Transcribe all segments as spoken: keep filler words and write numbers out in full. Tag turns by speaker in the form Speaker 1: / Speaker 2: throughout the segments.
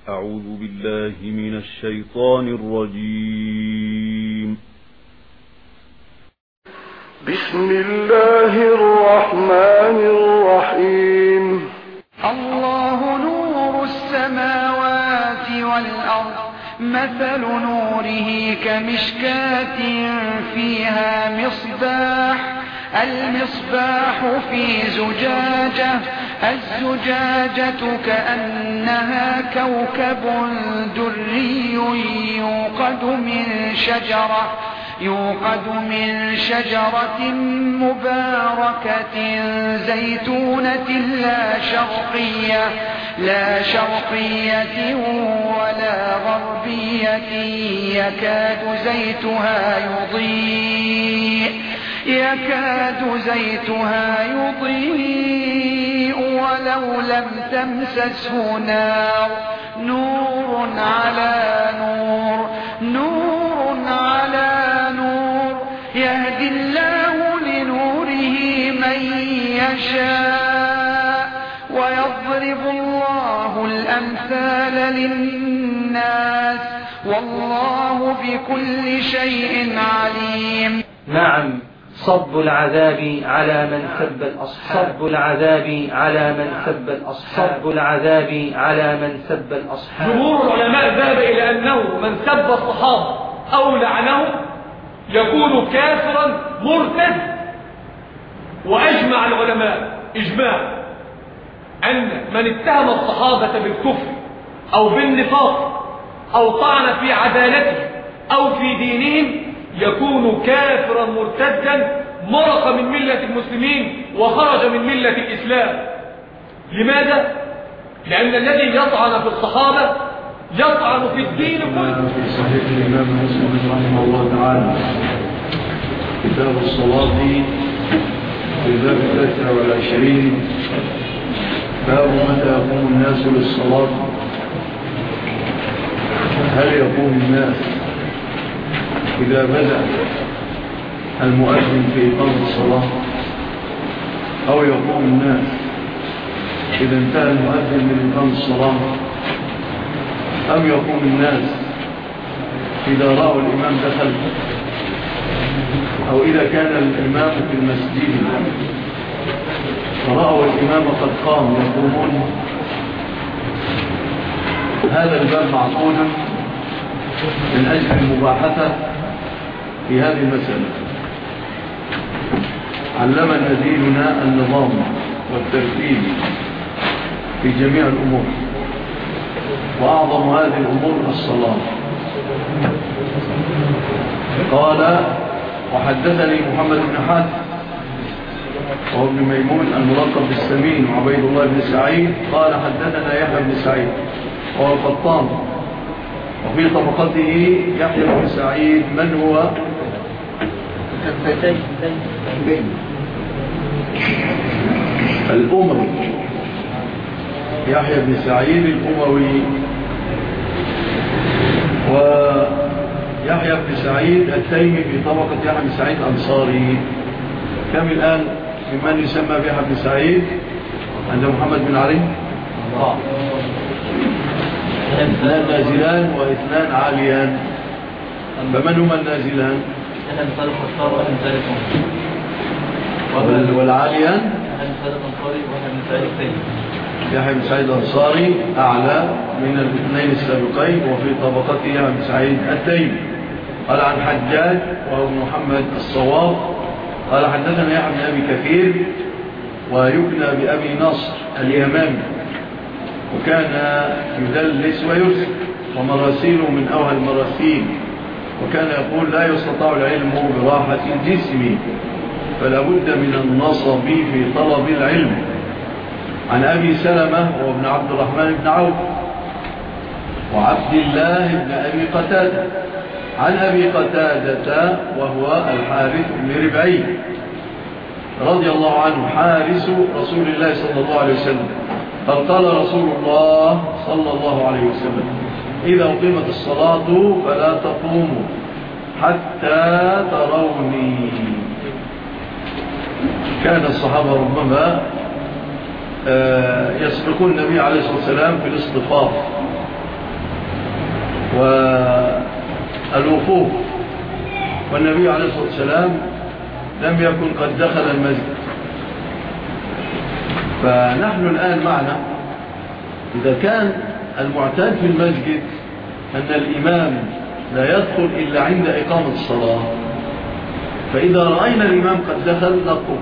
Speaker 1: أعوذ بالله من الشيطان الرجيم.
Speaker 2: بسم الله الرحمن الرحيم.
Speaker 3: الله نور السماوات والأرض، مثل نوره كمشكاة فيها مصباح، المصباح في زجاجة، الزجاجة كأنها كوكب دري يوقد من شجرة يوقد من شجرة مباركة زيتونة لا شرقية لا شرقية ولا غربية يكاد زيتها يضيء يكاد زيتها يضيء ولو لم تمسسه نار، نور على نور نور على نور، يهدي الله لنوره من يشاء ويضرب الله الأمثال للناس والله بكل شيء عليم.
Speaker 4: نعم، صب العذاب على من سب الأصحاب، صب العذاب على من سب الأصحاب، صب العذاب على من سب الأصحاب.
Speaker 5: جمهور العلماء ذهب إلى أنه من سب الصحابة أو لعنهم يكون كافرا مرتد، وأجمع العلماء إجماع أن من اتهم الصحابة بالكفر أو بالنفاق أو طعن في عدالته أو في دينهم يكون كافرا مرتدا مرق من ملة المسلمين وخرج من ملة الإسلام. لماذا؟ لأن الذي يطعن في الصحابة يطعن في الدين كله.
Speaker 2: في صحيح الإمام مسلم رحمه الله تعالى كتاب الصلاة في الباب التاسع والعشرين، باب متى يقوم الناس للصلاة. هل يقوم الناس إذا بدأ المؤذن في إقامة الصلاة، أو يقوم الناس إذا انتهى المؤذن من إقامة الصلاة، أم يقوم الناس إذا رأوا الإمام دخل، أو إذا كان الإمام في المسجد فرأوا الإمام قد قام يقومون. هذا الباب معقول من أجل المباحثة في هذه المسألة. علمنا ديننا النظام والترتيب في جميع الأمور، وأعظم هذه الأمور الصلاة. قال: وحدثني محمد بن حاتم وهو ابن ميمون الملقب بالسمين وعبيد الله بن سعيد قال: حدثنا يحيى بن سعيد وهو القطان، وفي طبقته يحيى بن سعيد من هو الأموي، يحيى بن سعيد الأموي. ويحيى بن سعيد التيمي في طبقة يحيى بن سعيد الأنصاري. كم الآن ممن يسمى بيحيى بن سعيد عند محمد بن علي؟ اثنان نازلان واثنان عاليان. فمن هما النازلان؟ والعاليان يحيى بن سعيد الأنصاري أعلى من الاثنين السابقين، وفي طبقته يحيى بن سعيد التيمي. قال عن حجاج وهو محمد الصواب قال: حدثنا يحيى بن أبي كثير ويكنى بأبي نصر اليمامي، وكان يدلس ويرسل، ومراسيله من أوهى المراسيل، وكان يقول: لا يستطاع العلم براحة الجسم، فلا بد من النصب في طلب العلم. عن أبي سلمة وابن عبد الرحمن بن عوف وعبد الله بن أبي قتادة عن أبي قتادة وهو الحارث بن ربعي رضي الله عنه حارس رسول الله صلى الله عليه وسلم قال: قال رسول الله صلى الله عليه وسلم: إذا أقيمت الصلاة فلا تقوموا حتى تروني. كان الصحابة ربما يسبقون النبي عليه الصلاة والسلام في الاصطفاف، والوقوف، والنبي عليه الصلاة والسلام لم يكن قد دخل المسجد. فنحن الآن معنا إذا كان المعتاد في المسجد أن الإمام لا يدخل إلا عند إقامة الصلاة، فإذا رأينا الإمام قد دخل نقوم.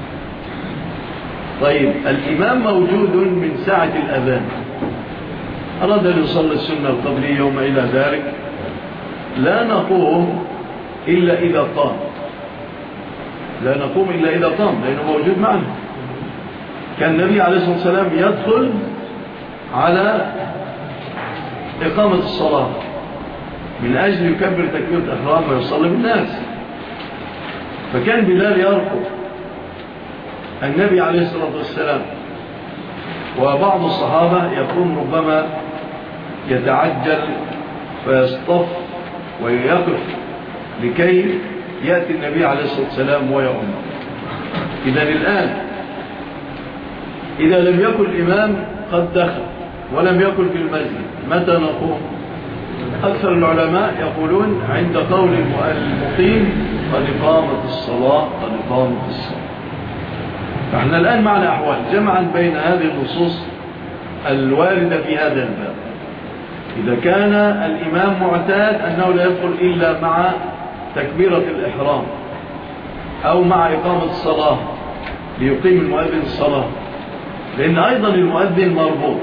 Speaker 2: طيب الإمام موجود من ساعة الأذان، أراد أن يصلي السنة القبلية وما إلى ذلك، لا نقوم إلا إذا قام، لا نقوم إلا إذا قام لأنه موجود معنا. كان النبي عليه الصلاة والسلام يدخل على إقامة الصلاة من أجل يكبر تكبيرة إحرام ويصلي بالناس، فكان بلال يرقب النبي عليه الصلاة والسلام، وبعض الصحابة يكون ربما يتعجل فيصطف ويقف لكي يأتي النبي عليه الصلاة والسلام ويؤم. إذن الآن إذا لم يكن الإمام قد دخل ولم يكن في المسجد متى نقوم؟ أكثر العلماء يقولون عند قول المقيم قد قامت الصلاة، قد قامت الصلاة. فإحنا الآن معنا أحوال جمعا بين هذه النصوص الواردة في هذا الباب. إذا كان الإمام معتاد أنه لا يدخل إلا مع تكبيرة الإحرام أو مع إقامة الصلاة ليقيم المؤذن الصلاة، لأن أيضا المؤذن مربوط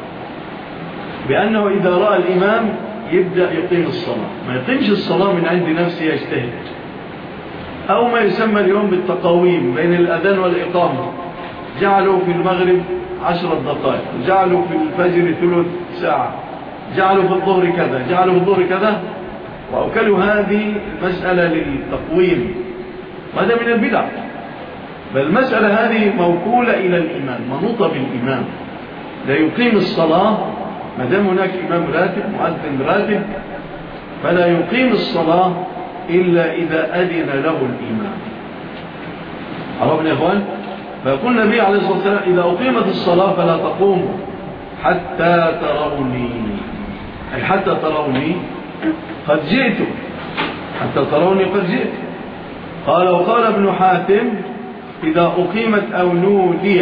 Speaker 2: بأنه إذا رأى الإمام يبدأ يقيم الصلاة، ما يقيمش الصلاة من عند نفسه يجتهد، أو ما يسمى اليوم بالتقويم بين الأذان والإقامة، جعلوا في المغرب عشرة دقائق، جعلوا في الفجر ثلث ساعة، جعلوا في الظهر كذا، جعلوا في الظهر كذا، وأوكلوا هذه المسألة للتقويم، وهذا من البدع. بل المسألة هذه موكولة إلى الإمام، منوطة بالإمام، لا يقيم الصلاة ما دام هناك إمام راتب مؤذن راتب، فلا يقيم الصلاة إلا إذا أذن له الإمام. عرفنا يا إخوان؟ فيقول النبي عليه الصلاة والسلام إذا أقيمت الصلاة فلا تقوموا حتى تروني، أي حتى تروني قد جئت، حتى تروني قد جئت. قال وقال ابن حاتم إذا أقيمت أو نودي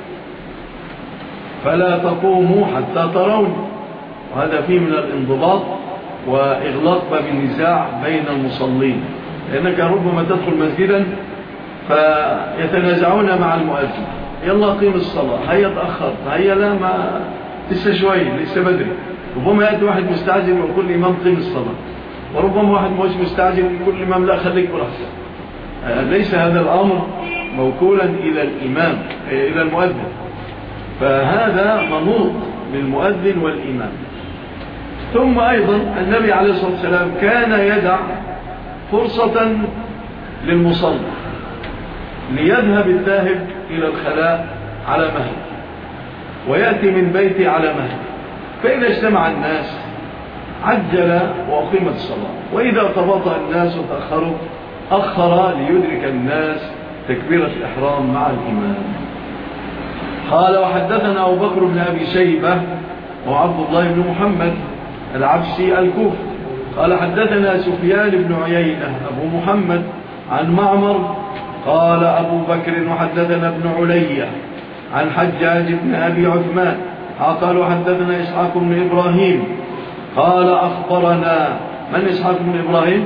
Speaker 2: فلا تقوموا حتى تروني، وهذا فيه من الانضباط وإغلاق باب النزاع بين المصلين، لأنك ربما تدخل مسجدا فيتنازعون مع المؤذن، يلا قيم الصلاة، هيا تأخر، هيا لا ما لسه شوي لسه بدري. ربما يأتي واحد مستعجل ويقول الإمام قيم الصلاة، وربما واحد مش مستعجل يقول الإمام لا خليك براحتك. ليس هذا الأمر موكولا إلى الإمام إلى المؤذن، فهذا منوط للمؤذن والإمام. ثم أيضا النبي عليه الصلاة والسلام كان يدع فرصة للمصلي ليذهب الذاهب إلى الخلاء على مهل ويأتي من بيته على مهل، فإذا اجتمع الناس عجل وأقيمت الصلاة، وإذا تباطأ الناس وتأخروا أخر ليدرك الناس تكبيرة الإحرام مع الإمام. قال وحدثنا أبو بكر بن أبي شيبة وعبد الله بن محمد العبسي الكوفي قال حدثنا سفيان بن عيينة أبو محمد عن معمر قال أبو بكر وحدثنا ابن علية عن حجاج بن أبي عثمان قال حدثنا إسحاق بن إبراهيم قال أخبرنا من إسحاق بن إبراهيم؟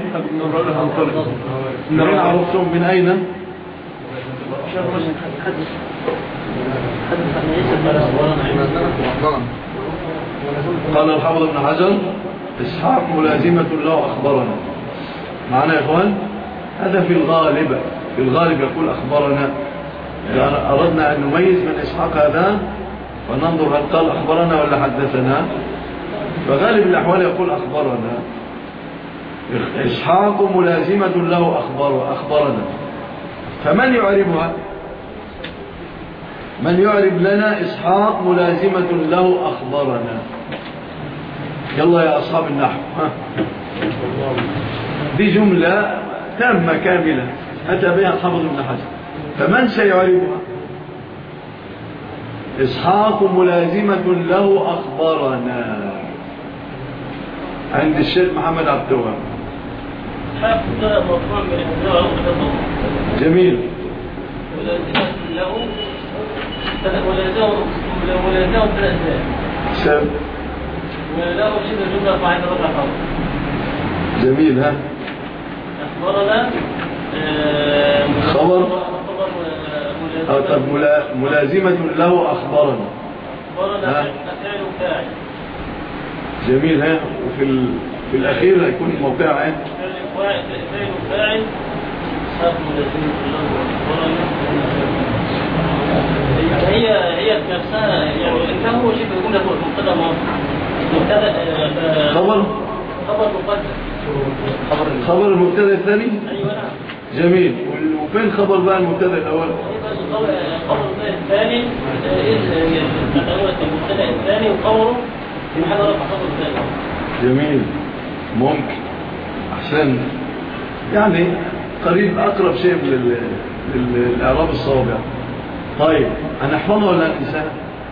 Speaker 2: من عرفتم من أين؟ قال الحافظ ابن حجر إسحاق ملازمة له أخبرنا. معنا يا إخوان؟ هذا في الغالب، في الغالب يقول أخبرنا، يعني أردنا أن نميز من إسحاق هذا وننظر هل قال أخبرنا ولا حدثنا، فغالب الأحوال يقول أخبرنا. إسحاق ملازمة له أخبر أخبرنا، فمن يعربها؟ من يعرب لنا إسحاق ملازمة له أخبرنا؟ يلا يا أصحاب النحو، دي جملة تامة كاملة أتى بها الحافظ ابن حجر، فمن سيعربها؟ إسحاق ملازمة له أخبرنا، عند الشيخ محمد عبد الوهاب. جميل.
Speaker 6: ولازم
Speaker 2: سب
Speaker 6: وله شبه جملة فاعل رفع خبر.
Speaker 2: جميل. ها
Speaker 6: أخبرنا
Speaker 2: خبر أو طب ملازمة له أخبرنا.
Speaker 6: أخبرنا فعل فاعل.
Speaker 2: جميل. ها وفي ال... في الأخير هيكون موقع عين
Speaker 6: فعل فاعل صار ملازمة له أخبرنا. هي هي نفسها يعني إن هو شبه جملة مبتدأ مبتدأ
Speaker 2: خبر
Speaker 6: خبر مقدم
Speaker 2: خبر خبر المبتدأ الثاني.
Speaker 6: أيوة نعم.
Speaker 2: جميل. وفين خبر بقى المبتدأ الأول؟
Speaker 6: خبر الثاني المبتدأ الثاني وخبره في محل رفع خبر الثاني.
Speaker 2: جميل. ممكن. أحسن يعني قريب أقرب شيء لل... للإعراب الصواب. طيب هنحفظها ولا ننساها؟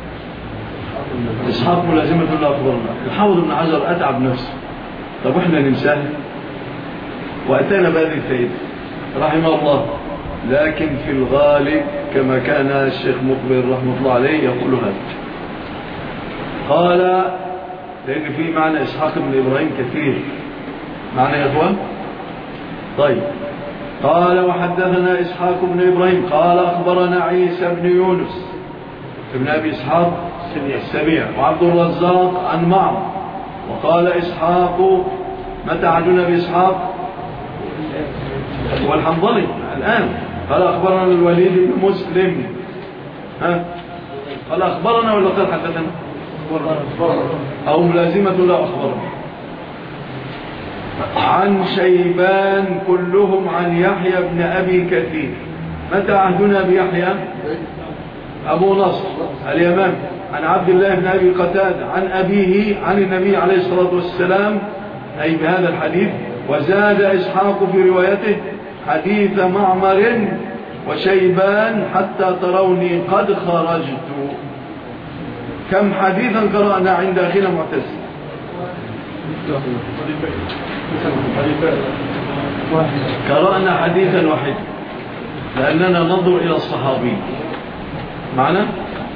Speaker 2: إسحاق ملازمة الله أخبرنا. الحافظ ابن حجر أتعب نفسه. طب إحنا ننساها وأتينا بهذه الفائدة رحمه الله. لكن في الغالب كما كان الشيخ مقبل رحمه الله عليه يقول هذا. قال لأن في معنى إسحاق بن إبراهيم كثير. معنى يا أخوان؟ طيب قال وحدثنا إسحاق بن إبراهيم قال أخبرنا عيسى بن يونس ابن أبي إسحاق السبيع وعبد الرزاق عن معمر. وقال إسحاق متى عدنا بإسحاق والحنظلي الآن. قال أخبرنا الوليد بن مسلم. ها قال أخبرنا ولا قال حدثنا أو ملازمة لا أخبرنا. عن شيبان كلهم عن يحيى بن أبي كثير. متى عهدنا بيحيى؟ أبو نصر اليمامي عن عبد الله بن أبي قتادة عن أبيه عن النبي عليه الصلاة والسلام أي بهذا الحديث. وزاد إسحاق في روايته حديث معمر وشيبان حتى تروني قد خرجت. كم حديثا قرأنا عند أخينا معتز؟ قرأنا حديثا واحدا لأننا ننظر إلى الصحابي معنا.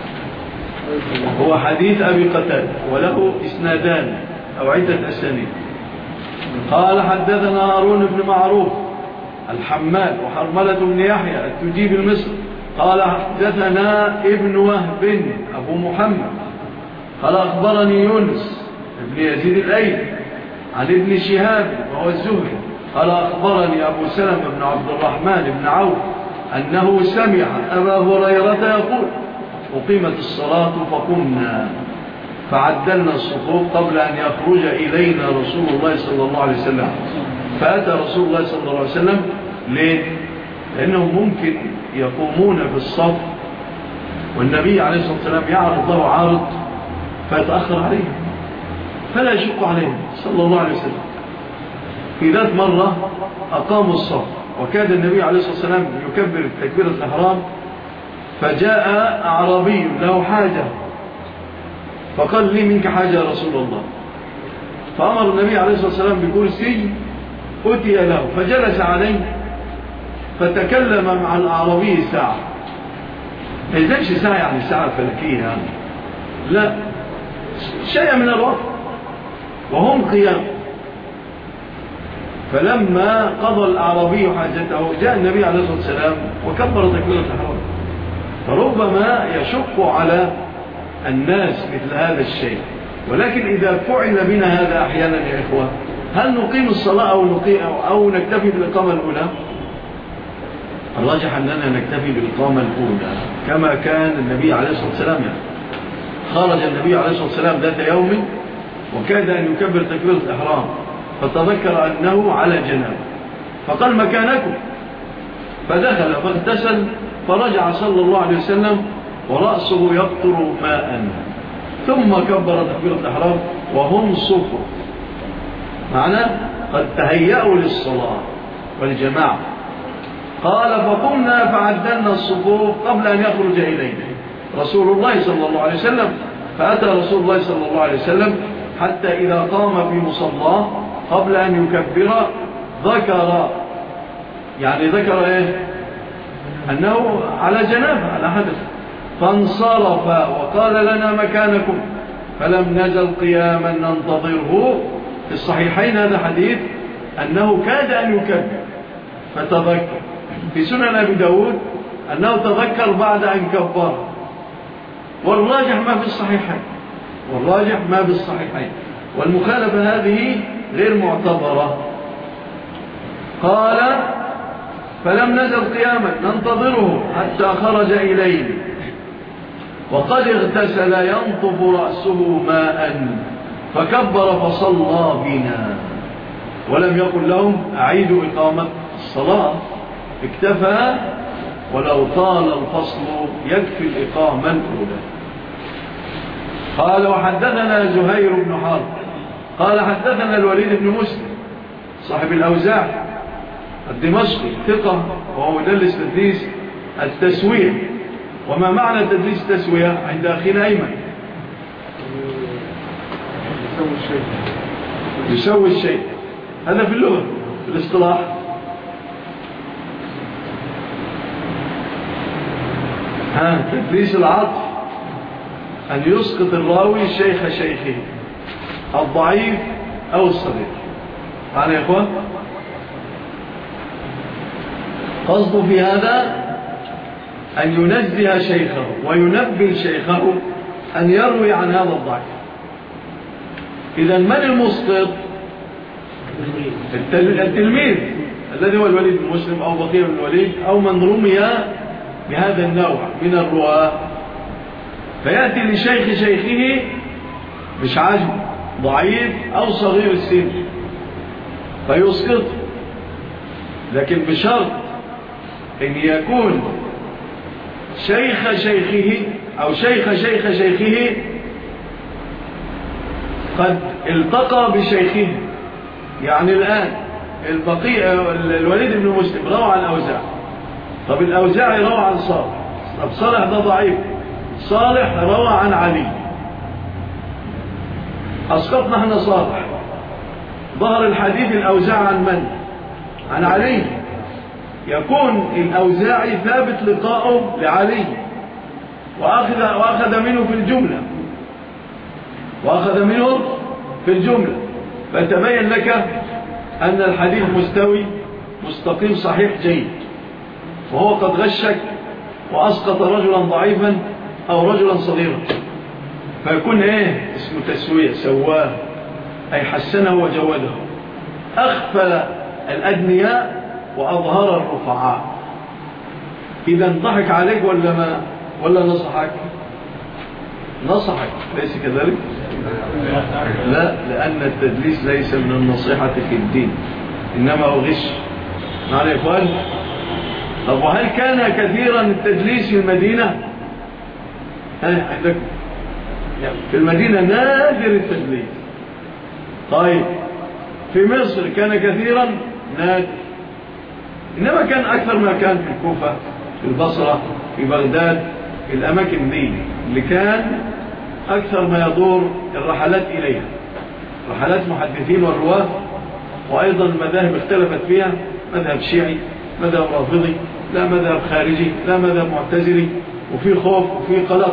Speaker 2: هو حديث أبي قتادة وله إسنادان أو عدة أسانيد. قال حدثنا هارون بن معروف الحمال وحرملة بن يحيى التجيب المصري قال حدثنا ابن وهب أبو محمد قال أخبرني يونس ابن يزيد الأيلي عن ابن شهاب وهو الزهري قال أخبرني أبو سلمة بن عبد الرحمن بن عوف أنه سمع أبا هريرة يقول أقيمت الصلاة فقمنا فعدلنا الصفوف قبل أن يخرج إلينا رسول الله صلى الله عليه وسلم. فأتى رسول الله صلى الله عليه وسلم ليه؟ لأنهم ممكن يقومون في الصف والنبي عليه الصلاة والسلام يعرض له عارض فيتأخر عليهم فلا يشق عليهم صلى الله عليه وسلم. في ذات مرة أقاموا الصف وكاد النبي عليه الصلاة والسلام يكبر تكبيرة الإحرام فجاء أعرابي له حاجة فقال لي منك حاجة يا رسول الله. فأمر النبي عليه الصلاة والسلام بكرسي أتي له فجلس عليه فتكلم مع الأعرابي ساعة. ما يزالش ساعة يعني ساعة فلكية يعني. لا شيء من الوقت وهم قيام. فلما قضى الأعرابي حاجته جاء النبي عليه الصلاة والسلام وكبر تكبيرة الإحرام. فربما يشق على الناس مثل هذا الشيء. ولكن إذا فعل بنا هذا أحيانا يا إخوة هل نقيم الصلاة أو, نقيم أو, أو نكتفي بالإقامة الأولى؟ الراجح أننا نكتفي بالإقامة الأولى كما كان النبي عليه الصلاة والسلام يعني. خرج النبي عليه الصلاة والسلام ذات يوم وكاد أن يكبر تكبيرة الإحرام فتذكر أنه على جناب فقال مكانكم فدخل فاغتسل فرجع صلى الله عليه وسلم ورأسه يقطر ماء ثم كبر تكبيرة الإحرام وهم صفر معناه قد تهيأوا للصلاة والجماعة. قال فقمنا فعدلنا الصفوف قبل أن يخرج إلينا رسول الله صلى الله عليه وسلم. فأتى رسول الله صلى الله عليه وسلم حتى إذا قام في مصلاه قبل أن يكبر ذكر، يعني ذكر إيه؟ أنه على جنابه على حدث، فانصرف وقال لنا مكانكم فلم نزل قياما ننتظره. في الصحيحين هذا حديث أنه كاد أن يكبر فتذكر. في سنن أبي داود أنه تذكر بعد أن كبر، والراجح ما في الصحيحين، والراجح ما في الصحيحين، والمخالفة هذه غير معتبرة. قال فلم نزل قياما ننتظره حتى خرج إليه وقد اغتسل ينطف رأسه ماء فكبر فصلى بنا، ولم يقل لهم أعيدوا إقامة الصلاة، اكتفى ولو طال الفصل يكفي الإقامة الأولى. قال وحدثنا زهير بن حرب قال حدثنا الوليد بن مسلم صاحب الأوزاع الدمشقي ثقة وهو مدلس تدليس التسوية. وما معنى تدليس التسوية عند أخينا أيمن؟
Speaker 7: يسوي الشيء
Speaker 2: يسوي الشيء، هذا في اللغة في الاصطلاح. ها تدليس العطف أن يسقط الراوي شيخ شيخه الضعيف أو الصغير. معنا يا إخوان؟ قصده في هذا أن ينزه شيخه وينبه شيخه أن يروي عن هذا الضعيف. إذا من المسقط؟ التلميذ الذي هو الوليد بن مسلم أو بقية بن الوليد أو من رمي بهذا النوع من الرواة، فيأتي لشيخ شيخه مش عجب ضعيف أو صغير السن فيسقط، لكن بشرط أن يكون شيخ شيخه أو شيخ شيخ شيخه قد التقى بشيخه. يعني الآن البقية الوليد بن مسلم روى عن الأوزاع، طب الأوزاعي روى عن صالح، طب صالح ده ضعيف، صالح روى عن علي، أسقطنا احنا صالح، ظهر الحديث الأوزاع عن من؟ عن علي، يكون الأوزاعي ثابت لقاؤه لعلي وأخذ, وأخذ منه في الجملة وأخذ منه في الجملة فتبين لك أن الحديث مستوي مستقيم صحيح جيد، وهو قد غشك وأسقط رجلا ضعيفا أو رجلا صغيرا، فيكون إيه اسمه تسوية، سواه أي حسنه وجوده، أخفل الأدنياء وأظهر الرفعاء. إذا ضحك عليك ولا ما ولا نصحك؟ نصحك، ليس كذلك؟ لا، لأن التدليس ليس من النصيحة في الدين، إنما هو غش. معنا يا إخوان؟ طب وهل كان كثيرا التدليس في المدينة؟ ها عندكم في المدينة نادر التدليس. طيب في مصر كان كثيرا؟ نادر. إنما كان أكثر ما كان في الكوفة، في البصرة، في بغداد، في الأماكن دي اللي كان أكثر ما يدور الرحلات إليها، رحلات محدثين والرواه، وأيضا المذاهب اختلفت فيها، مذهب شيعي، مذهب رافضي، لا مذهب خارجي، لا مذهب معتزلي، وفي خوف وفي قلق،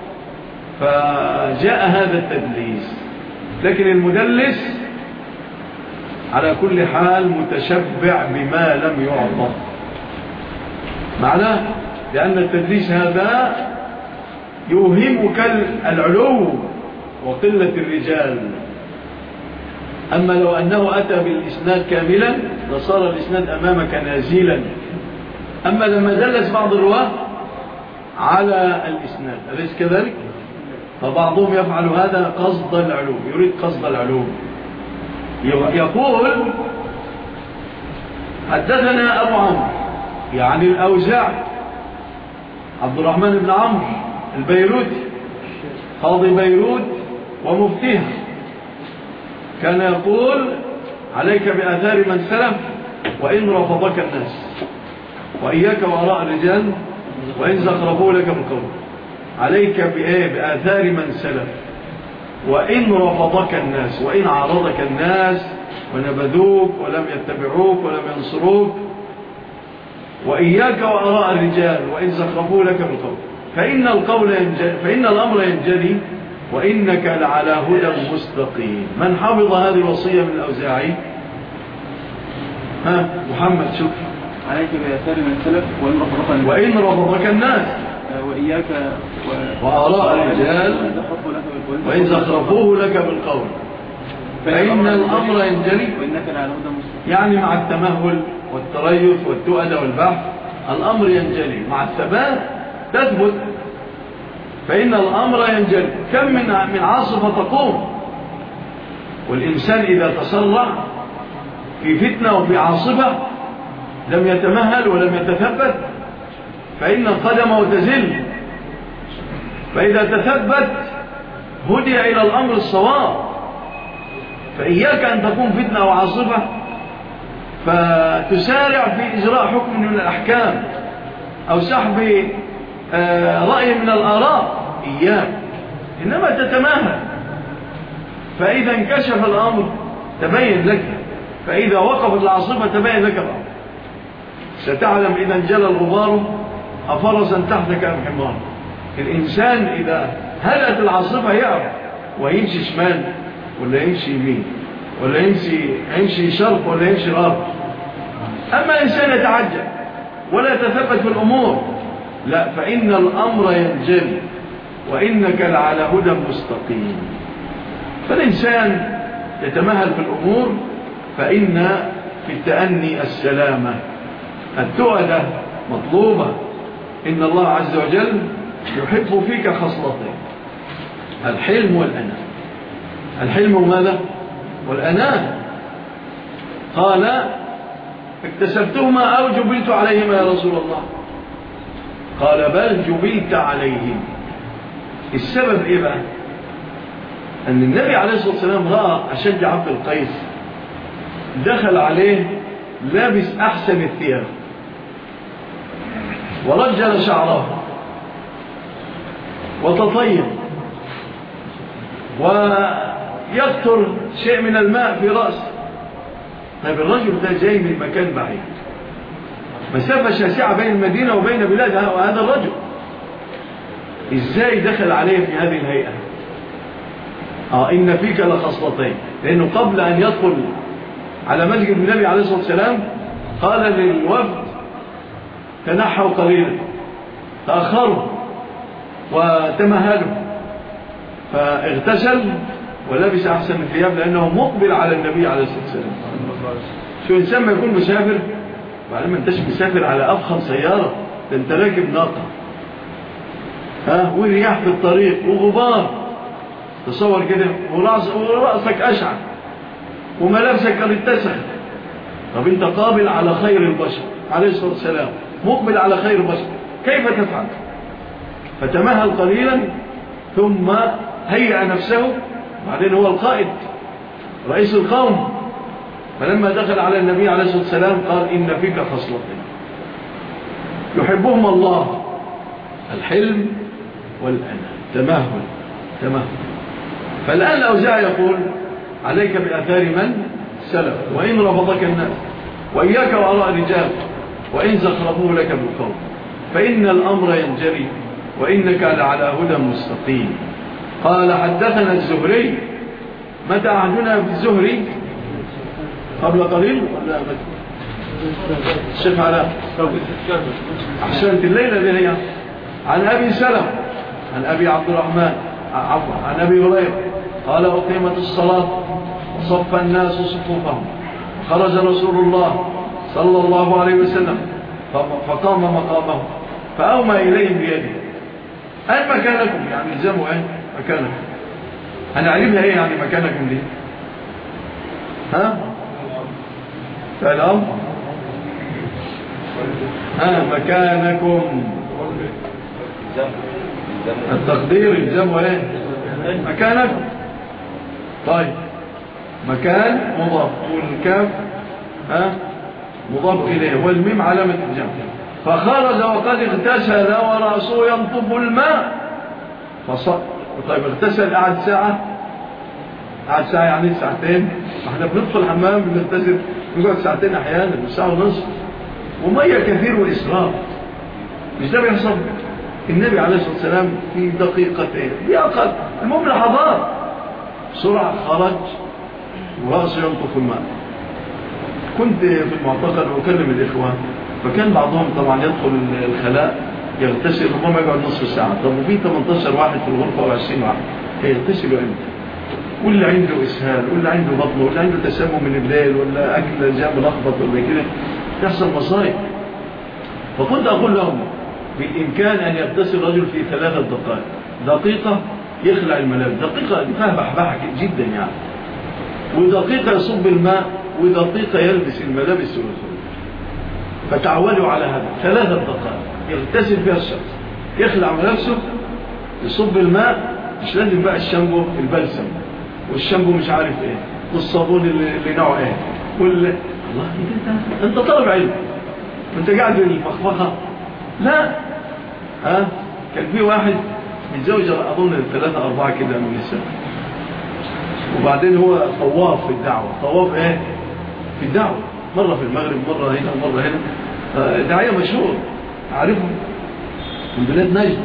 Speaker 2: فجاء هذا التدليس. لكن المدلس على كل حال متشبع بما لم يعطى، معناه لأن التدليس هذا يوهمك العلو وقلة الرجال. أما لو أنه أتى بالإسناد كاملا لصار الإسناد أمامك نازلا. أما لما دلس بعض الرواه على الإسناد أليس كذلك؟ فبعضهم يفعل هذا قصد العلو، يريد قصد العلو. يقول حدثنا أبو عمرو يعني الأوزاع عبد الرحمن بن عمرو البيروتي قاضي بيروت ومفتيها، كان يقول عليك بآثار من سلف وإن رفضك الناس، وإياك وراء الرجال وإن زخرفوا لك بالقول. عليك بآثار من سلف، وإن رفضك الناس، وإن عارضك الناس ونبذوك ولم يتبعوك ولم ينصروك، وإياك وآراء الرجال وإن زخرفوا لك بالقول، فإن القول ينجلي، فإن الأمر ينجلي وإنك لعلى هدى مستقيم. من حفظ هذه الوصية من الأوزاعي؟ ها محمد شوف.
Speaker 6: عليك بآثار من السلف وإن رفضك الناس،
Speaker 2: وإن رفضك الناس
Speaker 6: وإياك و...
Speaker 2: وآراء الرجال وإن زخرفوه لك بالقول، فإن الأمر ينجلي،
Speaker 6: وإنك لعلى هدى مستقيم.
Speaker 2: يعني مع التمهل والتريث والتؤدة والبحث الأمر ينجلي، مع الثبات تثبت. فإن الأمر ينجلي. كم من من عاصفة تقوم، والإنسان إذا تسرع في فتنة وفي عاصفة لم يتمهل ولم يتثبت فإن قدمه تزل، فإذا تثبت هدي إلى الأمر الصواب. فإياك أن تكون فتنة أو عاصفة فتسارع في إجراء حكم من الأحكام أو سحب رأي من الآراء، إياك، إنما تتماهل. فإذا انكشف الأمر تبين لك، فإذا وقفت العاصفة تبين لك الأمر. ستعلم إذا انجلى الغبار أفرسا تحتك أم حمار. الإنسان إذا هلأت العاصفة يعرف ويمشي شمال ولا يمشي يمين ولا يمشي يمشي شرق ولا يمشي غرب. أما إنسان يتعجل ولا يتثبت في الأمور، لا، فإن الأمر ينجلي وإنك لعلى هدى مستقيم. فالإنسان يتمهل في الأمور، فإن في التأني السلامة، التؤدة مطلوبة. إن الله عز وجل يحب فيك خصلتين: الحلم والأناة. الحلم ماذا؟ والأناة. قال: اكتسبتهما أو جبلت عليهما يا رسول الله؟ قال: بل جبلت عليهم. السبب إيه بقى؟ أن النبي عليه الصلاة والسلام رأى أشج عبد القيس دخل عليه لابس أحسن الثياب ورجل شعره وتطيب ويقطر شيء من الماء في رأسه. طيب الرجل ده جاي من مكان بعيد، مسافة شاسعة بين المدينة وبين بلادها، وهذا الرجل إزاي دخل عليه في هذه الهيئة؟ آه إن فيك لخصلتين. لأنه قبل أن يدخل على مسجد النبي عليه الصلاة والسلام قال للوفد: تنحوا قليلا، تأخروا وتمهلوا. فاغتسل ولبس أحسن الثياب لأنه مقبل على النبي عليه الصلاة والسلام. شو إنسان ما يكون مسافر، وعلى ما انتش مسافر على أفخم سيارة، انت راكب ناقة، ها، ورياح في الطريق وغبار، تصور كده، ورأسك أشعر وملابسك قد اتسخ. طب انت قابل على خير البشر عليه الصلاة والسلام، مقبل على خير البشر، كيف تفعل؟ فتمهل قليلا ثم هيأ نفسه. بعدين هو القائد رئيس القوم، فلما دخل على النبي عليه الصلاة والسلام قال: إن فيك خصلتين يحبهم الله: الحلم والأناة. تمهل تمهل. فالآن الأوزاعي يقول: عليك بآثار من سلف وإن رفضك الناس، وإياك وآراء الرجال وإن زخرفوه لك بالقول، فإن الأمر ينجري وإنك لعلى هدى مستقيم. قال: حدثنا الزهري. متى عهدنا في الزهري؟ قبل قليل ولا متى؟ الشيخ علاء أحسنت الليلة دي هي عن أبي سلم عن أبي عبد الرحمن عن أبي هريرة قال: أقيمت الصلاة وصف الناس صفوفهم، خرج رسول الله صلى الله عليه وسلم فقام مقامه فأومى إليهم بيده: أين مكانكم؟ يعني الزموا أين مكانكم. هنعرفها إيه يعني مكانكم دي؟ ها؟ فالأمر ها مكانكم، التقدير الزموا إيه مكانكم. طيب مكان مضاف والكاف ها مضاف إليه والميم علامة الجمع. فخرج وقد اغتسل ورأسه ينطب الماء فص... طيب اغتسل قعد ساعة قعد ساعة يعني ساعتين. احنا بندخل الحمام بنغتسل نقعد ساعتين احيانا ساعة ونصف ومية كثير وإسراف. مش ده بيحصل؟ النبي عليه الصلاة والسلام في دقيقتين بأقل المهم لحظات سرعة خرج ورأسه ينطف الماء. كنت في المعتقل وأكلم الإخوان فكان بعضهم طبعا يدخل الخلاء يغتسل ربما يقعد نصف ساعة. طب وفي ثمانية عشر واحد في الغرفة وعشرين واحد هيغتسلوا امتى؟ واللي عنده إسهال واللي عنده بطن واللي عنده تسمم من الليل ولا أكل جاب لخبط ولا كده تحصل مصايب. فكنت أقول لهم بالإمكان أن يغتسل رجل في ثلاثة دقائق. دقيقة يخلع الملابس، دقيقة دي فيها بحبحة جدا يعني، ودقيقة يصب الماء، ودقيقة يلبس الملابس والخروج. فتعودوا على هذا ثلاثة دقائق يغتسل فيها الشخص، يخلع ملابسه يصب الماء، مش لازم بقى الشامبو البلسم والشامبو مش عارف ايه والصابون اللي, اللي نوعه ايه وال... الله انت انت طالب علم وانت قاعد بالفخفخه. لا ها كان في واحد متزوج اظن ثلاثة أربعة كده من النساء، وبعدين هو طواف في الدعوة. طواف ايه في الدعوة، مرة في المغرب مرة هنا مرة هنا، داعية مشهور أعرفه من بلاد نجد.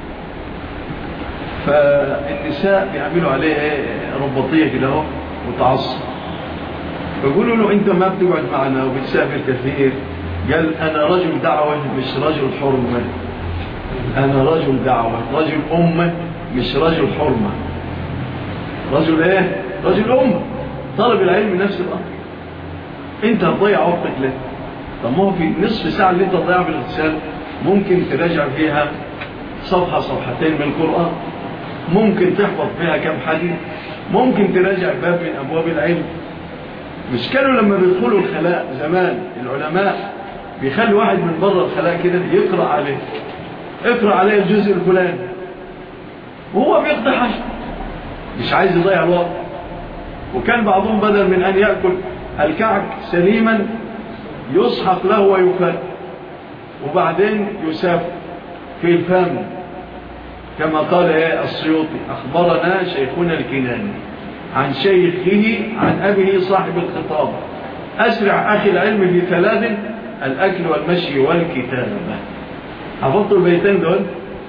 Speaker 2: فالنساء بيعملوا عليه ايه رباطية كده اهو وتعصب، فقولوا له انت ما بتقعد معنا وبتسافر كثير. قال انا رجل دعوة مش رجل حرمة. انا رجل دعوة رجل امة مش رجل حرمة. رجل ايه رجل امة. طالب العلم نفس الامر. انت هتضيع وقتك ليه؟ طب ما هو في نصف ساعة اللي انت تضيعها بالاغتسال ممكن تراجع فيها صفحة صفحتين من القرآن، ممكن تحفظ فيها كم حديث، ممكن تراجع باب من أبواب العلم. مش كانوا لما بيدخلوا الخلاء زمان العلماء بيخلوا واحد من بره الخلاء كده يقرأ عليه، اقرأ عليه الجزء الفلاني وهو بيقضي حاجة مش عايز يضيع الوقت. وكان بعضهم بدل من أن يأكل الكعك سليما يصحق له ويفل وبعدين يسافر في الفم كما قال ايه السيوطي أخبرنا شيخنا الكناني عن شيخه عن أبيه صاحب الخطاب أسرع أخي العلم في ثلاث الأكل والمشي والكتابة. حفظت البيتين دول.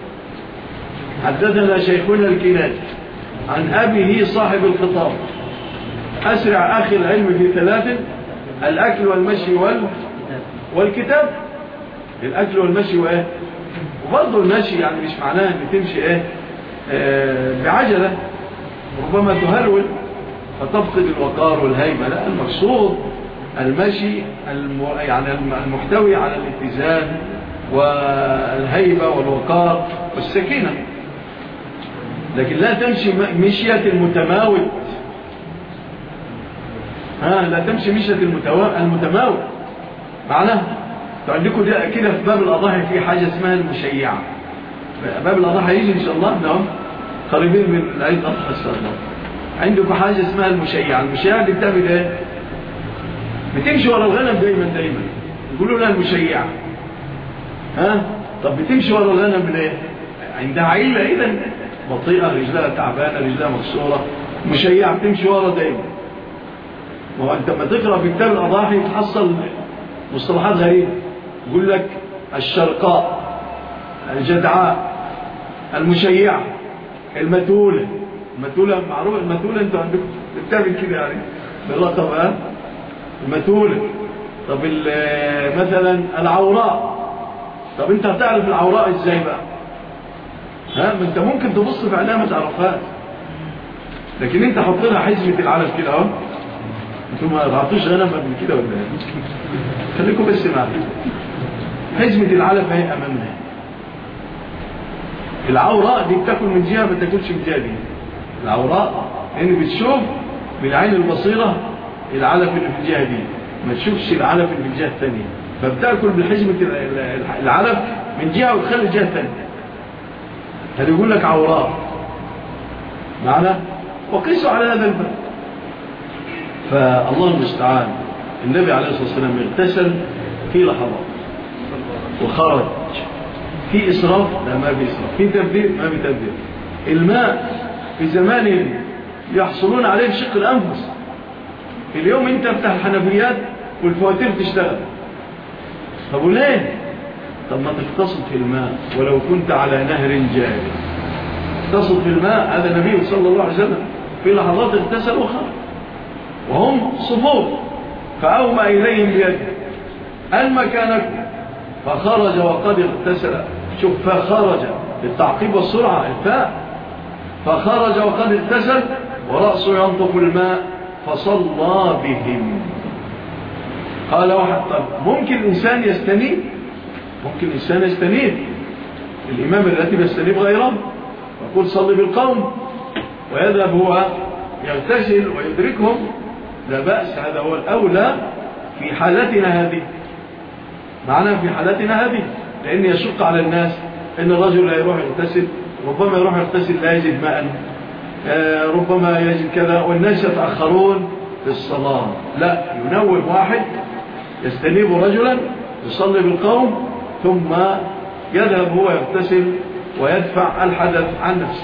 Speaker 2: حدثنا شيخنا الكناني عن أبيه صاحب الخطاب أسرع أخي العلم في ثلاث الأكل والمشي وال... والكتاب. الأكل والمشي وإيه وبرضه المشي يعني مش معناه ان تمشي ايه آه بعجلة ربما تهرول فتفقد الوقار والهيبة. لا المقصود المشي الم... يعني المحتوي على الاتزان والهيبة والوقار والسكينة. لكن لا تمشي مشية المتماوت. ها لا تمشي مشية المتو... المتماوت. معناه عندكم كده في باب الأضاحي في حاجة اسمها المشيعة. باب الأضاحي يجي إن شاء الله نعم قريبين من عيد الأضحى إن شاء الله. عندكم حاجة اسمها المشيعة. المشيعة دي بتعمل إيه؟ بتمشي ورا الغنم دايما دايما يقولوا لها المشيعة. ها طب بتمشي ورا الغنم ليه؟ عندها عيلة إذا بطيئة رجلها تعبانة رجلها مكسورة مشيعة بتمشي ورا دايما. وأنت لما تقرأ في كتاب الأضاحي تحصل مصطلحات غريبة. يقول لك الشرقاء الجدعاء المشيعة المتولة. المتولة معروف المتولة انتوا عندكم بتعمل كده يعني بالرقم ها المتولة. طب مثلا العوراء. طب انت هتعرف العوراء ازاي بقى؟ ها ما انت ممكن تبص في عينها ما تعرفهاش لكن انت حط لها حزمة العلف كده اهو. انتوا ما تعطوش غنم قبل كده ولا ايه؟ خليكم بس معايا. حزمة العلف هي امامنا. العوراء دي بتاكل من جهه ما تاكلش من جهه دي. العوراء لان بتشوف بالعين البصيره العلف اللي في الجهه دي ما تشوفش العلف اللي في الجهه الثانيه فبتاكل بحزمة العلف من جهه وتخلي الجهه الثانيه. هذا يقول لك عوراء معنا. وقيسوا على هذا الباب. فالله المستعان. النبي عليه الصلاة والسلام اغتسل في لحظات وخرج. في إسراف؟ لا ما في إسراف. في تبذير؟ ما في تبذير. الماء في زمانه يحصلون عليه بشق الأنفس. اليوم أنت افتح الحنفيات والفواتير تشتغل. طب وليه؟ طب ما تقتصد في الماء ولو كنت على نهر جاري. اقتصد في الماء. هذا النبي صلى الله عليه وسلم في لحظات اغتسل وخرج وهم صفوف، فأومى إليهم بيده أن مكانكم، فخرج وقد اغتسل. شوف، فخرج للتعقيب والسرعة الفاء، فخرج وقد اغتسل ورأسه ينطق الماء فصلى بهم. قال واحد: طب ممكن الإنسان يستنيب؟ ممكن الإنسان يستنيب الإمام الذي يستنيب غيره ويقول صلي بالقوم ويذهب هو يغتسل ويدركهم، لا بأس. هذا هو الأولى في حالتنا هذه. معنى في حالتنا هذه، لأن يشق على الناس إن الرجل لا يروح يغتسل، ربما يروح يغتسل لا يجد ماء، ربما يجد كذا، والناس يتأخرون في الصلاة. لا، ينوب واحد يستنيب رجلا يصلي بالقوم ثم يذهب هو يغتسل ويدفع الحدث عن نفسه.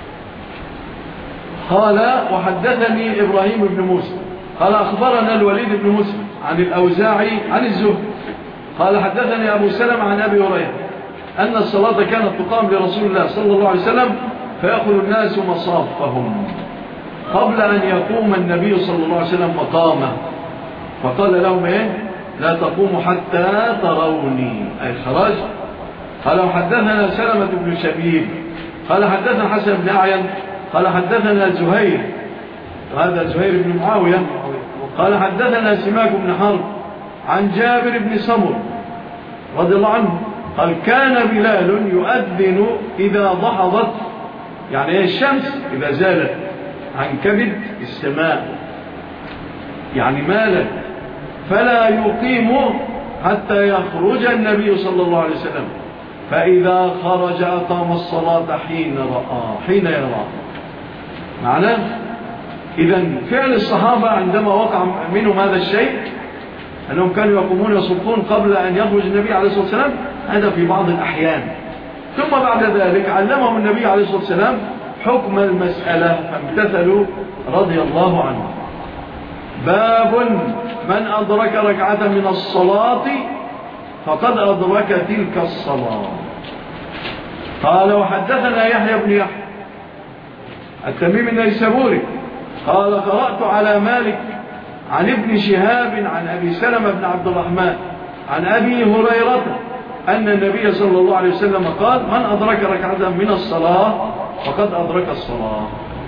Speaker 2: قال: وحدثني إبراهيم بن موسى قال أخبرنا الوليد بن مسلم عن الأوزاعي عن الزهري قال حدثني أبو سلمة عن أبي هريرة أن الصلاة كانت تقام لرسول الله صلى الله عليه وسلم فيأخذ الناس مصافهم قبل أن يقوم النبي صلى الله عليه وسلم مقامه، فقال لهم: إيه؟ لا تقوموا حتى تروني، أي خرج. قال: وحدثنا سلمة بن شبيب قال حدثنا حسن بن أعين قال حدثنا زهير، هذا زهير بن معاوية قال حدثنا سماك بن حرب عن جابر بن سمر رضي الله عنه قال: كان بلال يؤذن إذا ضحضت، يعني هي الشمس إذا زالت عن كبد السماء، يعني مالت، فلا يقيم حتى يخرج النبي صلى الله عليه وسلم، فإذا خرج أقام الصلاة حين رأى حين يرى. معناه إذن فعل الصحابة عندما وقع منهم هذا الشيء أنهم كانوا يقومون يصفون قبل أن يخرج النبي عليه الصلاة والسلام، هذا في بعض الأحيان. ثم بعد ذلك علمهم النبي عليه الصلاة والسلام حكم المسألة فامتثلوا رضي الله عنه. باب: من أدرك ركعة من الصلاة فقد أدرك تلك الصلاة. قال: وحدثنا يحيى بن يحيى التميمي النيسابوري قال: قرأت على مالك عن ابن شهاب عن أبي سلمة بن عبد الرحمن عن أبي هريرة أن النبي صلى الله عليه وسلم قال: من أدرك ركعة من الصلاة فقد أدرك الصلاة.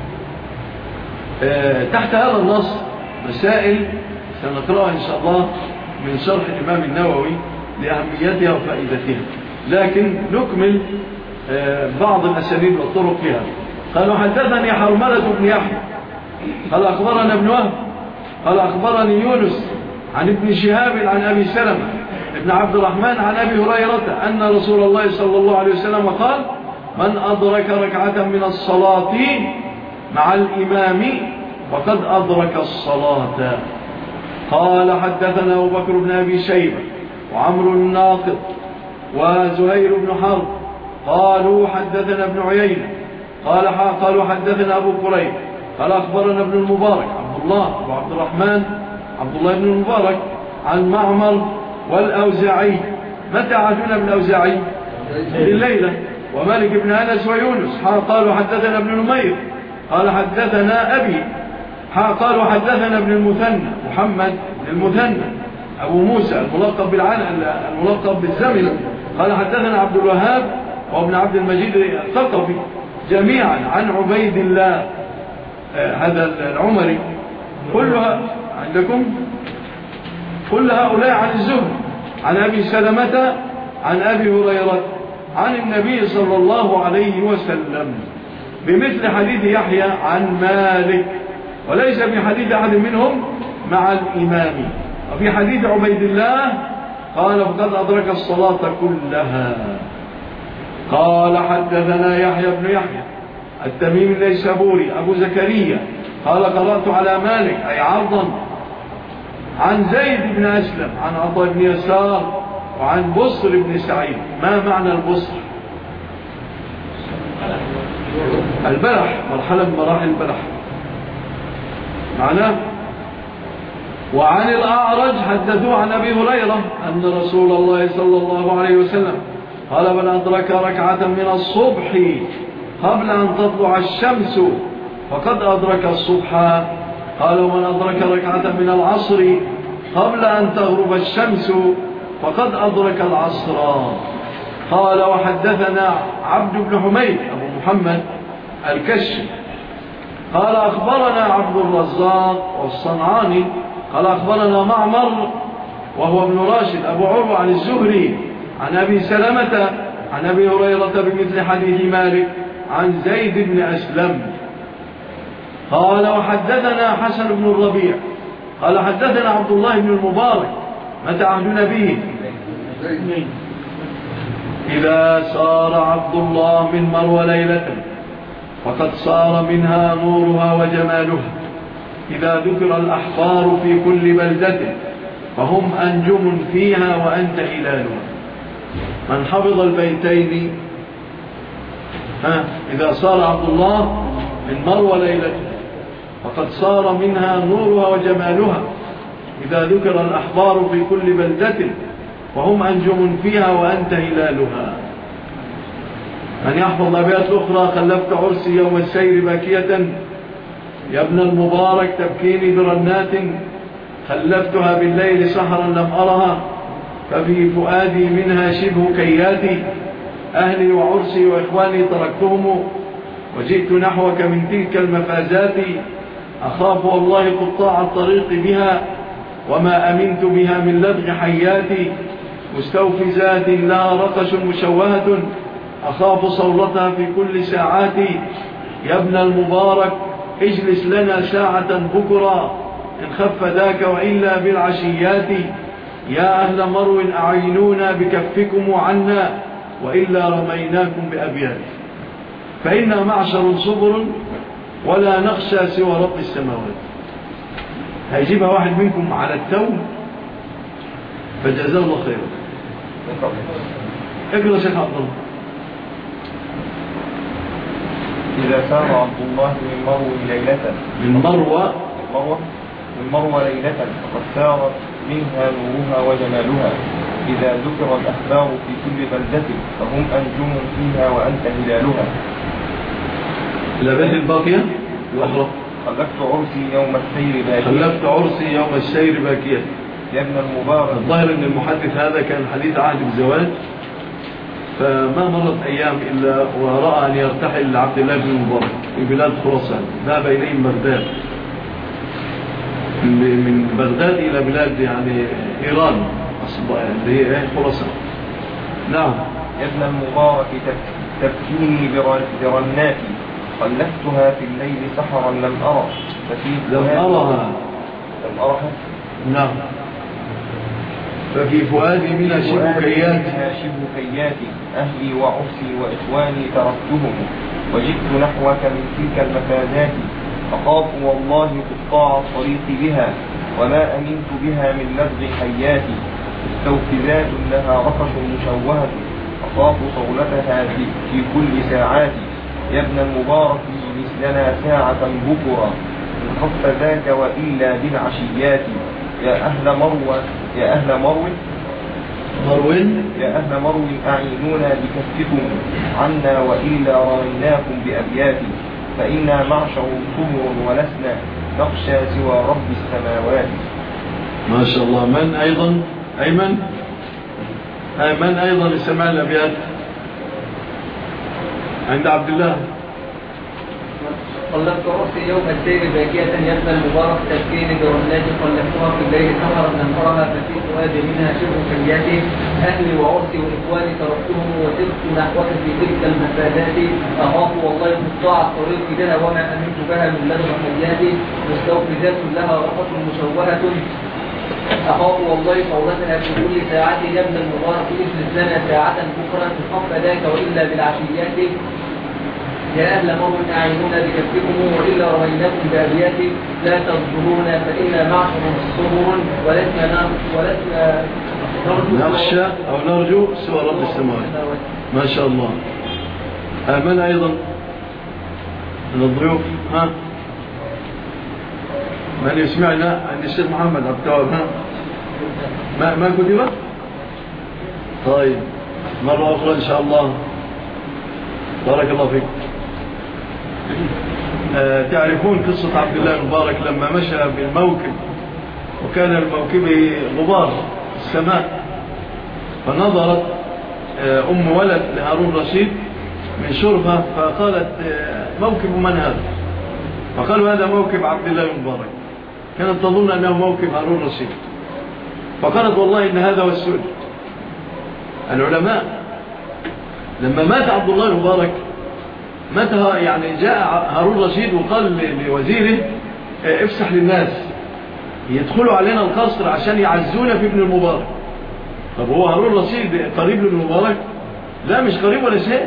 Speaker 2: أه تحت هذا النص مسائل سنقرأها إن شاء الله من شرح الإمام النووي لأهميتها وفائدتها، لكن نكمل أه بعض الأساليب والطرق فيها. قال: حدثني حرملة بن يحيى قال أخبرنا ابن وهب قال أخبرني يونس عن ابن شهاب عن أبي سلمة ابن عبد الرحمن عن أبي هريرة أن رسول الله صلى الله عليه وسلم قال: من أدرك ركعة من الصلاة مع الإمام فقد أدرك الصلاة. قال: حدثنا أبو بكر بن أبي شيبة وعمرو الناقد وزهير بن حرب قالوا حدثنا ابن عيينة قال قالوا حدثنا أبو قريب قال أخبرنا ابن المبارك عبد الله أبو عبد الرحمن عبد الله بن المبارك عن معمر والأوزاعي. متى عادنا ابن الأوزاعي؟ الليلة. ومالك بن أنس ويونس قالوا حدثنا ابن نمير قال حدثنا أبي قالوا حدثنا ابن المثنى محمد بن المثنى أبو موسى الملقب بالعن الملقب بالزمن قال حدثنا عبد الوهاب وابن عبد المجيد الثقفي جميعا عن عبيد الله هذا العمري كلها عندكم كل هؤلاء عن الزهري عن أبي سلمة عن أبي هريرة عن النبي صلى الله عليه وسلم بمثل حديث يحيى عن مالك، وليس في حديث أحد منهم مع الإمام. وفي حديث عبيد الله قال فقد أدرك الصلاة كلها. قال حدثنا يحيى بن يحيى التميمي النيسابوري أبو زكريا قال قرأت على مالك أي عرضا عن زيد بن أسلم عن عطاء بن يسار وعن بصر بن سعيد. ما معنى البصر؟ البلح، مرحلة من مراحل البلح. معناه. وعن الأعرج حدثوا عن أبي هريرة أن رسول الله صلى الله عليه وسلم قال: من أدرك ركعة من الصبح قبل أن تطلع الشمس فقد أدرك الصبح. قال: ومن أدرك ركعة من العصر قبل أن تغرب الشمس فقد أدرك العصر. قال: وحدثنا عبد بن حميد أبو محمد الكشي قال: أخبرنا عبد الرزاق والصنعاني قال: أخبرنا معمر وهو ابن راشد أبو عروة عن الزهري عن أبي سلمة عن أبي هريرة بمثل حديث مالك عن زيد بن أسلم. قال: وحدثنا حسن بن الربيع قال: حدثنا عبد الله بن المبارك متى عهدنا به؟ إذا سار عبد الله من مروى ليلة فقد صار منها نورها وجمالها. إذا ذكر الأحبار في كل بلدة فهم أنجم فيها وأنت هلالها. من حفظ البيتين ها إذا صار عبد الله من مروى ليلة فقد صار منها نورها وجمالها. إذا ذكر الأحبار في كل بلدة وهم أنجم فيها وأنت هلالها. من يحفظ الأبيات الأخرى: خلفت عرسي يوم السير باكية يا ابن المبارك تبكيني برنات خلفتها بالليل سحرا لم أرها ففي فؤادي منها شبه كياتي أهلي وعرسي وإخواني تركتهم وجئت نحوك من تلك المفازات أخاف والله قطاع الطريق بها وما أمنت بها من لدغ حياتي مستوفزات لها رقش مشوهة أخاف صولتها في كل ساعاتي يا ابن المبارك اجلس لنا ساعة بكرة إن خف ذاك وإلا بالعشيات يا أهل مرو أعينونا بكفكم عنا وإلا رميناكم بأبيات فإنا معشر صبر ولا نخشى سوى رب السماوات. هيجيبها واحد منكم على التوم فجزاه الله خيرا. اقرأ شيخ عبد الله.
Speaker 7: إذا سار عبد الله من مروى ليلة
Speaker 2: من مروى
Speaker 7: مروى من مروى ليلة فقد سارت منها نورها وجمالها. إذا ذكر الأخبار في كل بلدة فهم أنجم فيها وأنت هلالها.
Speaker 2: الأبيات الباقية الأخرى:
Speaker 7: خلفت عرسي يوم السير باكية
Speaker 2: خلفت عرسي يوم السير باكية
Speaker 7: يا ابن المبارك.
Speaker 2: الظاهر أن المحدث هذا كان حديث عهد بالزواج فما مرت أيام إلا ورأى أن يرتحل لعبد الله بن المبارك في بلاد خراسان. ذهب إليهم بغداد من بغداد إلى بلاد يعني إيران اللي هي خراسان. نعم.
Speaker 7: يا ابن المبارك تبكيني برناتي خلفتها في الليل سحرا لم أرى ففي
Speaker 2: لم أرها
Speaker 7: لم أرها
Speaker 2: نعم ففي فؤادي منها شبه كياتي
Speaker 7: شبه كياتي أهلي وعرسي وإخواني تركتهم وجئت نحوك من تلك المفازات أخاف والله قطاع الطريق بها وما أمنت بها من لدغ حياتي مستوفزات لها رقش مشوهة أخاف صولتها في, في كل ساعات يا ابن المبارك مثلنا ساعة بكرة إن خف ذاك وإلا بالعشيات يا أهل مروى يا أهل مروى
Speaker 2: مروين
Speaker 7: يا أهل مروى أعينونا بكفكم عنا وإلا رميناكم بأبيات فإنا معشر صبر ولسنا نخشى سوى رب السماوات.
Speaker 2: ما شاء الله. من أيضا أيمن من أيضا سمع الأبيات عند عبد الله؟
Speaker 4: خلفت رأسي يوم السير باكية يا ابن المبارك تبكيني برناتي خلفتها في الليل سهرا ننفرها ففي فؤادي منها شبه كياتي أهلي وعرسي وإخواني تركتهم وسرت نحوك في تلك المفازات أخاف والله قطاع الطريق بها وما أمنت بها من لدغ حياتي مستوفزات لها رقص مشوهة أخاف والله صولتها في كل ساعة يا ابن المبارك اجلس لنا ساعة بكرة تخف ذاك وإلا بالعشيات يا أهل مرض أعينونا بكفكم وإلا رميناكم بأبيات لا تظهرون فإنا معشر الصبر ولسنا ولسنا
Speaker 2: نخشى أو نرجو سوى رب السماوات. ما شاء الله. من أيضا من الضيوف؟ ها من يسمعنا عن الشيخ محمد عبد التواب؟ ها ما ما كتب؟ طيب مرة أخرى إن شاء الله. بارك الله فيك. آه تعرفون قصة عبد الله المبارك لما مشى بالموكب وكان الموكب غبار السماء، فنظرت آه أم ولد لهارون رشيد من شرفة فقالت آه موكب من هذا؟ فقالوا هذا موكب عبد الله المبارك. كانت تظن أنه موكب هارون رشيد، فقالت والله إن هذا هو السؤال. العلماء لما مات عبد الله المبارك مات يعني جاء هارون رشيد وقال لوزيره افسح للناس يدخلوا علينا القصر عشان يعزونا في ابن المبارك. طب هو هارون رشيد قريب لابن المبارك؟ لا مش قريب ولا شيء،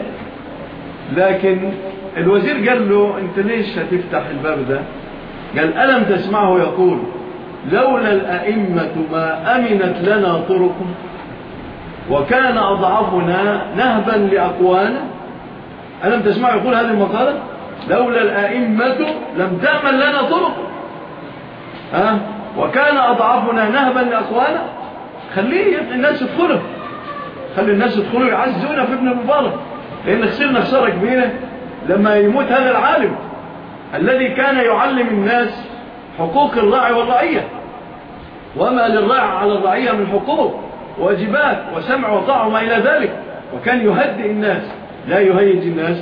Speaker 2: لكن الوزير قال له انت ليش هتفتح الباب ده؟ قال ألم تسمعه يقول لولا الأئمة ما أمنت لنا طرقهم وكان أضعفنا نهبا لأقوانا. ألم تسمعه يقول هذه المقالة؟ لولا الأئمة لم تأمن لنا طرق ها وكان أضعفنا نهبا لأقوانا. خليه الناس يدخلوا، خلي الناس يدخلوا يعزونا في ابن المبارك، لأن خسرنا خسارة كبيرة لما يموت هذا العالم الذي كان يعلم الناس حقوق الراعي والرعية، وما للراعي على الرعية من حقوق واجبات وسمع وطاعة وما إلى ذلك، وكان يهدئ الناس لا يهيج الناس.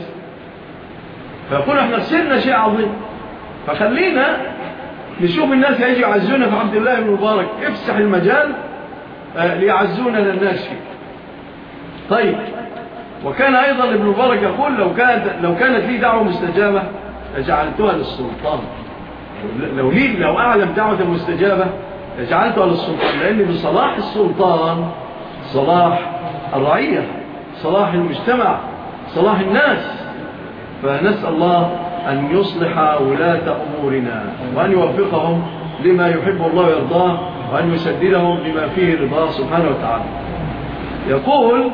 Speaker 2: فيقول احنا خسرنا شيء عظيم، فخلينا نشوف الناس يجي يعزونا في عبد الله المبارك، افسح المجال ليعزونا للناس فيه. طيب وكان أيضا ابن مبارك يقول لو كانت, لو كانت لي دعوة مستجابة جعلتها للسلطان. لو لي لو أعلم دعوة مستجابة جعلتها للسلطان، لأن بصلاح السلطان صلاح الرعية، صلاح المجتمع، صلاح الناس. فنسأل الله أن يصلح ولاة أمورنا وأن يوفقهم لما يحب الله ويرضاه وأن يسددهم لما فيه رضاه سبحانه وتعالى. يقول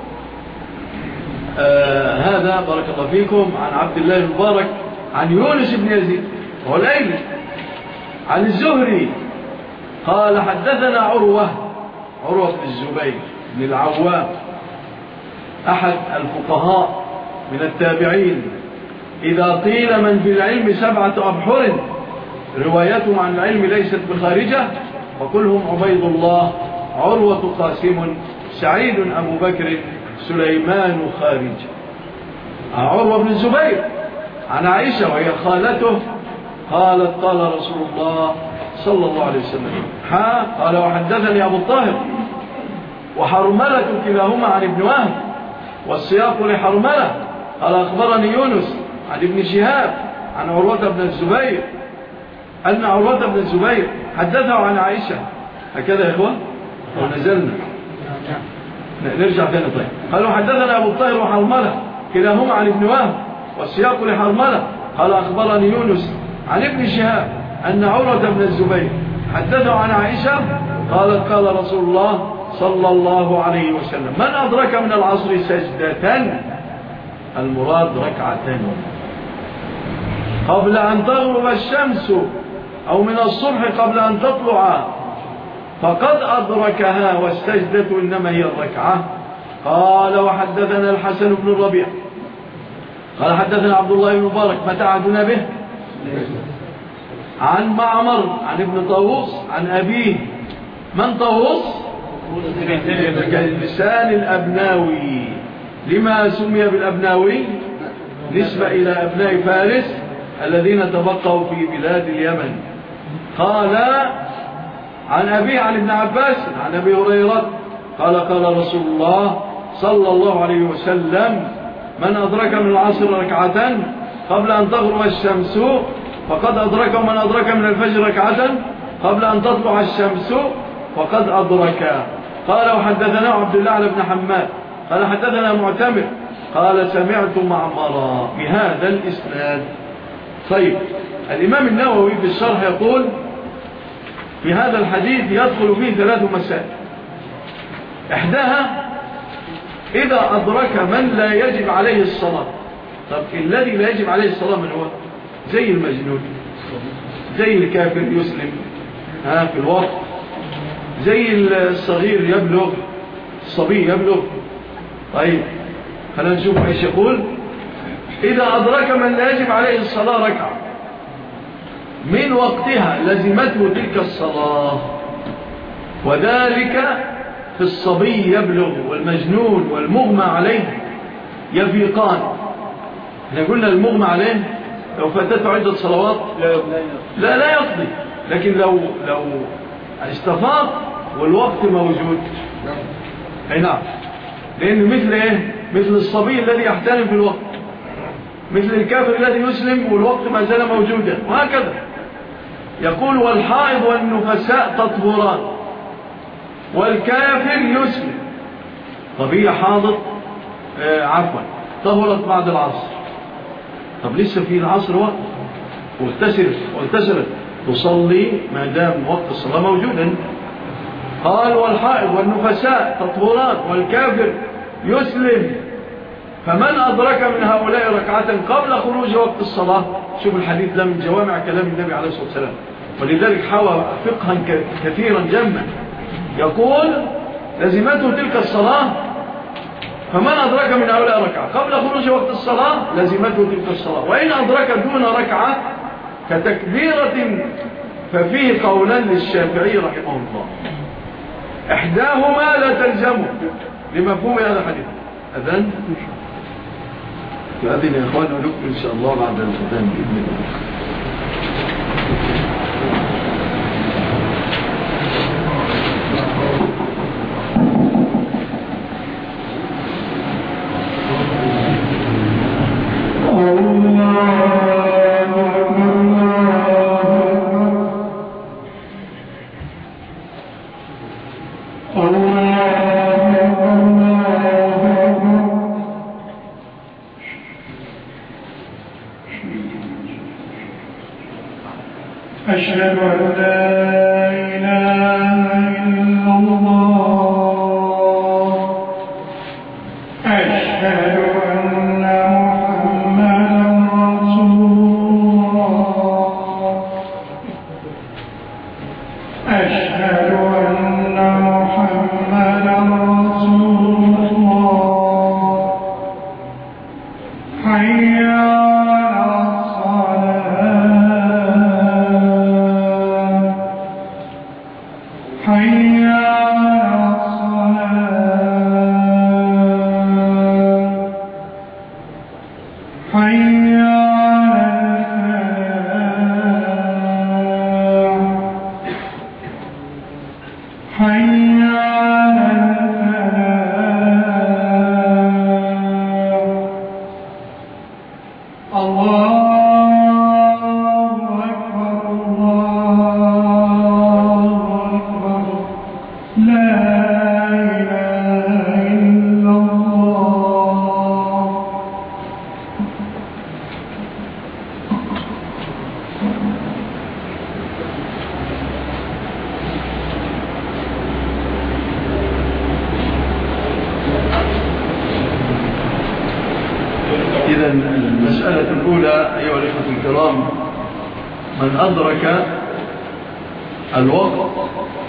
Speaker 2: آه هذا بارك الله فيكم عن عبد الله المبارك عن يونس بن يزيد وهو الأيلي عن الزهري قال حدثنا عروة عروة بن الزبير بن العوام أحد الفقهاء من التابعين. إذا قيل من في العلم سبعة أبحر روايتهم عن العلم ليست بخارجة فكلهم عبيد الله عروة قاسم سعيد أبو بكر سليمان خارج. عروة بن الزبير عن عائشة وهي خالته قالت قال رسول الله صلى الله عليه وسلم ها قال وحدثني أبو الطاهر وحرملة كلاهما عن ابن وهب والسياق لحرملة قال أخبرني يونس عن ابن شهاب عن عروة بن الزبير أن عروة بن الزبير حدثه عن عائشة. هكذا يا إخوان ونزلنا نرجع ثاني. طيب قالوا حدثنا أبو الطاهر وحرملة كلاهما عن ابن وهب والسياق لحرملة قال أخبرني يونس عن ابن شهاب أن عروة بن الزبير حدثه عن عائشة قالت قال رسول الله صلى الله عليه وسلم من أدرك من العصر سجدة المراد ركعتين قبل أن تغرب الشمس أو من الصبح قبل أن تطلع فقد أدركها والسجدة إنما هي الركعة. قال وحدثنا الحسن بن الربيع قال حدثنا عبد الله بن مبارك متى عهدنا به عن معمر عن ابن طاووس عن أبيه. من طاووس؟ لسان الأبناوي. لما سمي بالأبناوي؟ نسبة إلى أبناء فارس الذين تبقوا في بلاد اليمن. قال عن أبيه عن ابن عباس عن أبي هريرة قال قال رسول الله صلى الله عليه وسلم من أدرك من العصر ركعة قبل أن تغرب الشمس فقد أدرك ومن أدرك من الفجر ركعة قبل أن تطلع الشمس فقد أدرك. قال وحدثنا عبد الله بن حماد قال حدثنا معتمر قال سمعت معمرا بهذا الإسناد. طيب الإمام النووي في الشرح يقول في هذا الحديث يدخل فيه ثلاث مسائل. إحداها إذا أدرك من لا يجب عليه الصلاة. طب الذي لا يجب عليه الصلاة من هو؟ زي المجنون زي الكافر يسلم ها في الوقت، زي الصغير يبلغ، الصبي يبلغ. طيب خلينا نشوف ايش يقول. إذا أدرك من لا يجب عليه الصلاة ركعة من وقتها لزمته تلك الصلاة، وذلك في الصبي يبلغ والمجنون والمغمى عليه يفيقان. احنا قلنا المغمى عليه لو فاتته عدة صلوات لا لا يقضي، لكن لو لو استفاق والوقت موجود اي نعم، لأنه مثل ايه؟ مثل الصبي الذي يحترم في الوقت، مثل الكافر الذي يسلم والوقت ما زال موجودا، وهكذا. يقول والحائض والنفساء تطهران والكافر يسلم. طب هي حاضر آه عفوا طهرت بعد العصر، طب لسه في العصر وقت، واغتسلت واغتسلت تصلي ما دام وقت الصلاة موجودا. قال والحائض والنفساء تطهران والكافر يسلم، فمن أدرك من هؤلاء ركعة قبل خروج وقت الصلاة. شوف الحديث ده من جوامع كلام النبي عليه الصلاة والسلام، ولذلك حوى فقها كثيرا جما. يقول لزمته تلك الصلاة، فمن أدرك من هؤلاء ركعة قبل خروج وقت الصلاة لزمته تلك الصلاة، وإن أدرك دون ركعة كتكبيرة ففيه قولان للشافعي رحمه الله، إحداهما لا تلزمه لمفهوم هذا الحديث. أذن يؤذن يا إخواننا ونكمل إن شاء الله بعد الأذان بإذن الله.
Speaker 8: أشهد أن لا إله إلا الله، أشهد أن محمدا رسول الله، أشهد أن محمدا رسول الله، حي
Speaker 2: المسألة الأولى أيها الإخوة الكرام، من أدرك الوقت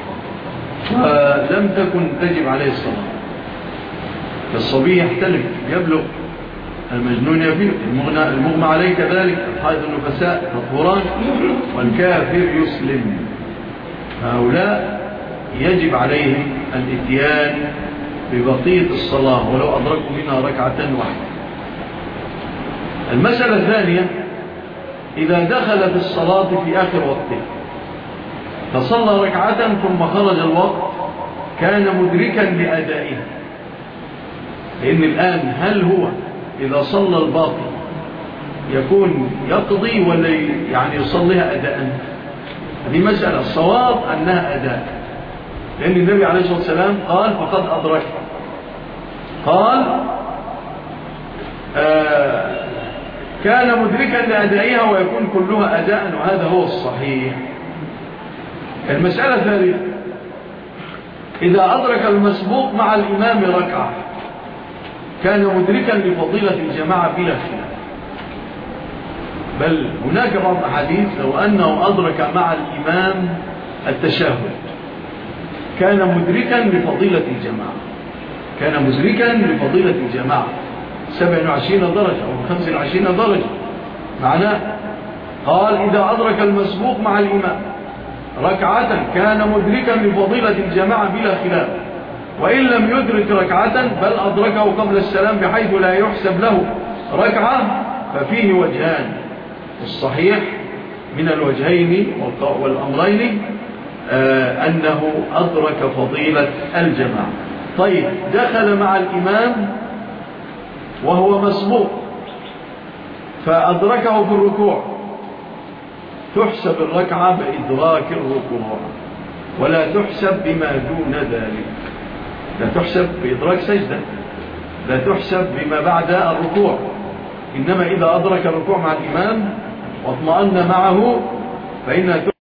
Speaker 2: ولم تكن تجب عليه الصلاة، فالصبي يحتلم يبلغ، المجنون يفيق، المغمى عليه كذلك، الحائض النفساء تطهران، والكافر يسلم، هؤلاء يجب عليهم الاتيان ببقية الصلاة ولو أدركوا منها ركعة واحدة. المسألة الثانية، إذا دخل في الصلاة في آخر وقته فصلى ركعة ثم خرج الوقت كان مدركا لأدائها، لأن الآن هل هو إذا صلى الباقي يكون يقضي ولا يعني يصليها أداء؟ هذه مسألة، الصواب أنها أداء، لأن النبي عليه الصلاة والسلام قال فقد أدرك، قال آه كان مدركا لأدائها ويكون كلها أداء، وهذا هو الصحيح. المسألة الثالثة، إذا أدرك المسبوق مع الإمام ركعة كان مدركا لفضيلة الجماعة بلا خلاف، بل هناك بعض الأحاديث لو أنه أدرك مع الإمام التشهد كان مدركا لفضيلة الجماعة، كان مدركا لفضيلة الجماعة سبع وعشرين درجة أو خمس وعشرين درجة. معناه قال إذا أدرك المسبوق مع الإمام ركعة كان مدركا لفضيلة الجماعة بلا خلاف، وإن لم يدرك ركعة بل أدركه قبل السلام بحيث لا يحسب له ركعة ففيه وجهان. الصحيح من الوجهين والأمرين آه أنه أدرك فضيلة الجماعة. طيب دخل مع الإمام وهو مسبوق فأدركه في الركوع، تحسب الركعة بإدراك الركوع ولا تحسب بما دون ذلك، لا تحسب بإدراك سجدة، لا تحسب بما بعد الركوع، إنما إذا أدرك الركوع مع الإمام واطمأن معه فإنها